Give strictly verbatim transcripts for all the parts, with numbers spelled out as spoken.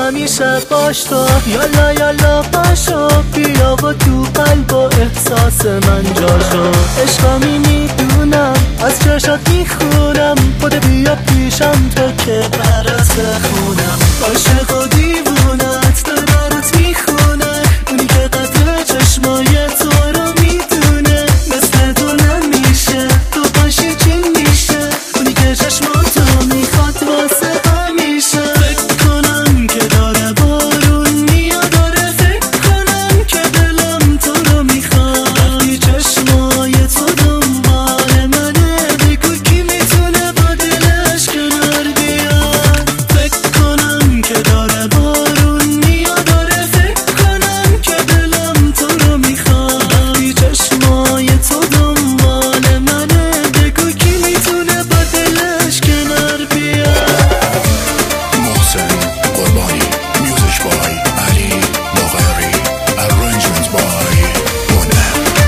همیشه باش تو، یالا یالا پاشو بیا و تو قلب و احساس من جاشو. عشقامی میدونم از چشات میخونم، خود بیا پیشم تو که برات بخونم. عاشق و دیوونت داره برات میخونه، اونی که قطع چشمای تو رو میدونه. مثل تو نمیشه تو باشی چی میشه، اونی که چشماتو میخواد واسه همیشه. فکر کنم که داره بارون میاد، داره فکر کنم که دلم تو رو میخواد. وقتی چشمای تو دنبال منه، بگو کی میتونه با دلش کنار بیاد. فکر کنم که داره بارون میاد، داره فکر کنم که دلم تو رو میخواد. وقتی چشمای تو دنبال منه، بگو کی میتونه با دلش کنار بیاد. محسن قربانی، میوزیک بای علی باقری، ارنجمنت بای منه.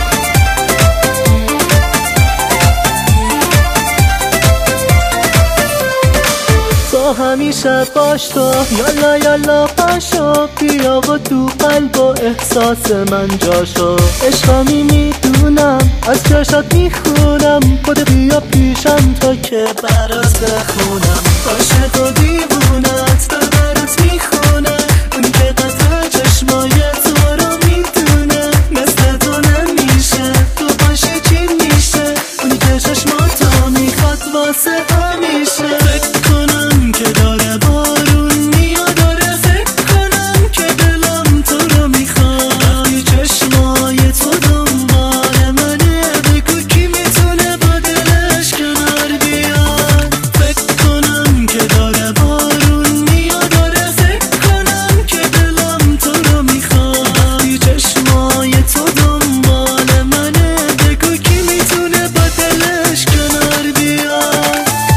تو همیشه باش تو، یالا یالا پاشو بیا و تو قلب و احساس من جاشو. عشقامی میدونم از چشات میخونم، خود بیا پیشم تو که برات بخونم. عاشق و دیوونت داره برات میخونه، اونی که قطع چشمای تو رو میدونه. مثل تو نمیشه تو باشی چی میشه، اونی که چشماتو میخواد واسه همیشه. فکر کنم که داره بارون میاد، داره فکر کنم که دلم تو رو میخواد. وقتی چشمای تو دنبال منه، بگو کی میتونه با دلش کنار بیاد. فکر کنم که داره بارون میاد، داره فکر کنم که دلم تو رو میخواد. وقتی چشمای تو دنبال منه، بگو کی میتونه با دلش کنار بیاد.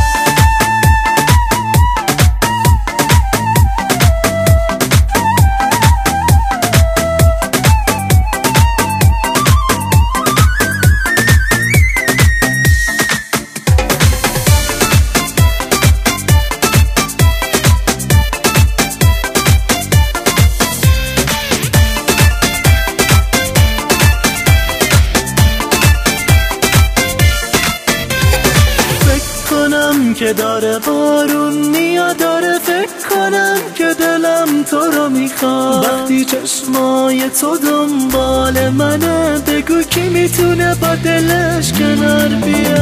که داره بارون میاد، داره فکر کنم که دلم تو رو میخواد. وقتی چشمای تو دنبال منه، بگو کی میتونه با دلش کنار بیاد.